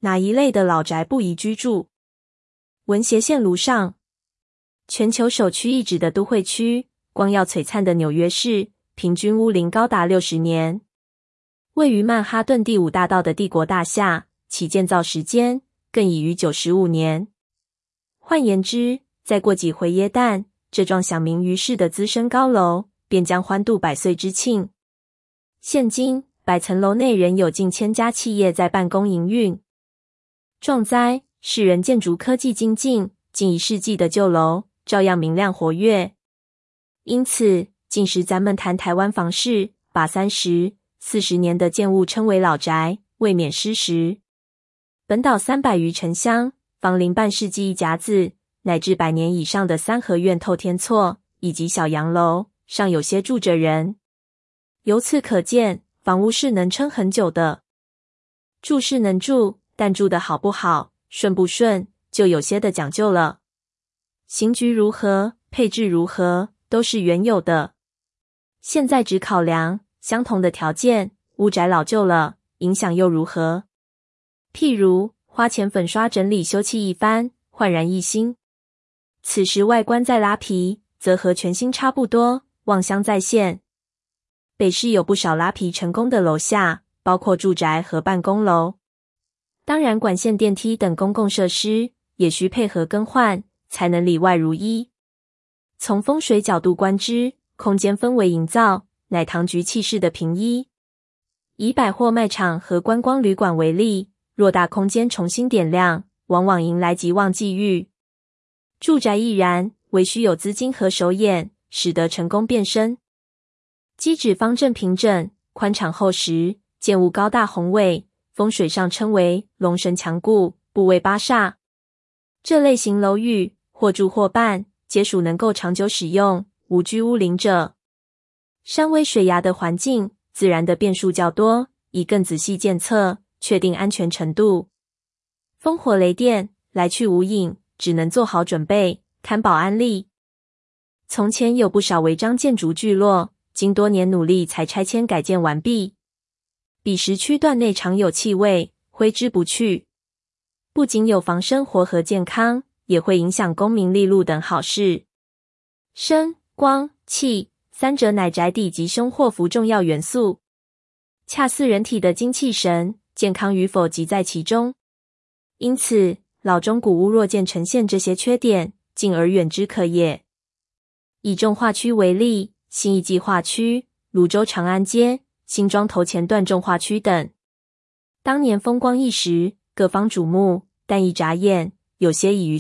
哪一类的老宅不宜居住？文斜线卢上，全球首屈一指的都会区，光耀璀璨的纽约市，平均屋龄高达60年。位于曼哈顿第5大道的帝国大厦，其建造时间更已逾95年。换言之，再过几回耶诞，这幢享名于世的资深高楼便将欢度100岁之庆。现今100层楼内仍有近1000家企业在办公营运。壮哉，世人建筑科技精进，近1世纪的旧楼照样明亮活跃。因此，近时咱们谈台湾房市，把30、40年的建物称为老宅，未免失实。本岛300余城乡，房龄半世纪一甲子，乃至100年以上的三合院透天厝以及小洋楼，尚有些住着人。由此可见，房屋是能撑很久的。住是能住，但住得好不好，顺不顺，就有些的讲究了。刑局如何，配置如何，都是原有的。现在只考量相同的条件，屋宅老旧了，影响又如何？譬如花钱粉刷整理修葺一番，焕然一新。此时外观再拉皮，则和全新差不多，望乡再现。北市有不少拉皮成功的楼下，包括住宅和办公楼。当然管线电梯等公共设施也需配合更换，才能里外如一。从风水角度观之，空间氛围营造乃堂局气势的平一。以百货卖场和观光旅馆为例，若大空间重新点亮，往往迎来极旺际遇。住宅亦然，唯需有资金和手眼，使得成功变身。基址方正平整，宽敞厚实，建物高大宏伟，风水上称为龙神强固，不为八煞。这类型楼宇，或住或办，皆属能够长久使用，无居屋龄者。山微水崖的环境，自然的变数较多，以更仔细检测，确定安全程度。烽火雷电，来去无影，只能做好准备，看保安利。从前有不少违章建筑聚落，经多年努力才拆迁改建完毕。彼时区段内常有气味，挥之不去。不仅有妨生活和健康，也会影响功名利禄等好事。声、光、气三者乃宅邸吉凶祸福重要元素，恰似人体的精气神，健康与否即在其中。因此，老中古屋若见呈现这些缺点，敬而远之可也。以重划区为例，新义计划区、泸州长安街、新庄头前段重划区等，当年风光一时，各方瞩目，但一眨眼，有些已于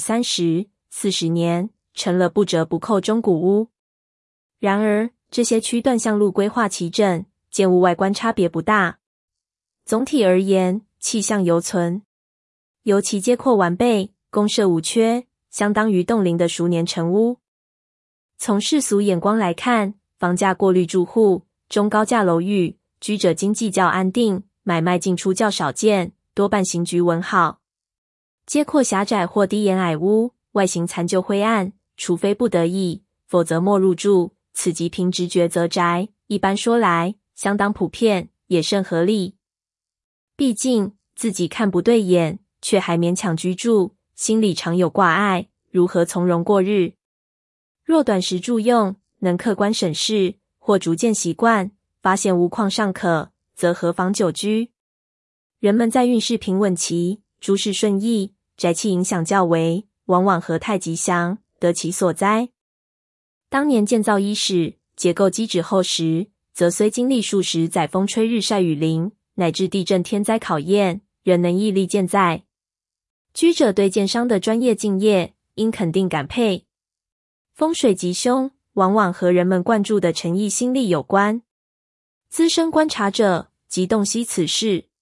30、40年，成了不折不扣中古屋。然而，这些区段向路规划齐整，建物外观差别不大。总体而言，气象犹存。尤其街廓完备，公设无缺，相当于冻龄的熟年成屋。从世俗眼光来看，房价过滤住户，中高价楼宇，居者经济较安定，买卖进出较少见，多半刑局稳好。街廓狭窄或低檐矮屋，外形残旧灰暗，除非不得已，否则莫入住，此即凭直觉择宅，一般说来，相当普遍，也甚合理。毕竟，自己看不对眼，却还勉强居住，心里常有挂碍，如何从容过日？若短时住用，能客观审视，或逐渐习惯，发现无况尚可，则何妨久居？人们在运势平稳期，诸事顺意，宅气影响较为，往往和泰吉祥，得其所哉。当年建造伊始，结构基址厚实，则虽经历数十载风吹日晒雨淋，乃至地震天灾考验，仍能屹立健在。居者对建商的专业敬业，应肯定感佩。风水吉凶，往往和人们灌注的诚意心力有关。资深观察者即洞悉此事。